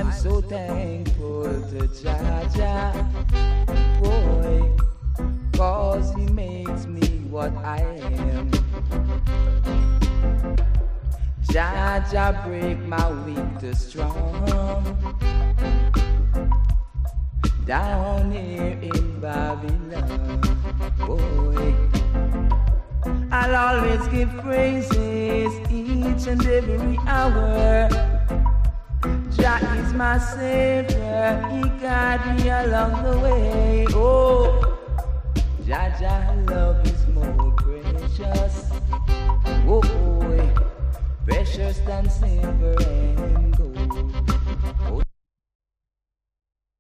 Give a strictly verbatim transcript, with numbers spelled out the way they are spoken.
I'm so thankful to Jah Jah, boy, cause he makes me what I am. Jah Jah break my weak to strong. Down here in Babylon, boy, I'll always give praises each and every hour. Jah is my savior, he guide me along the way. Oh, Jah Jah love is more precious, oh boy, precious than silver and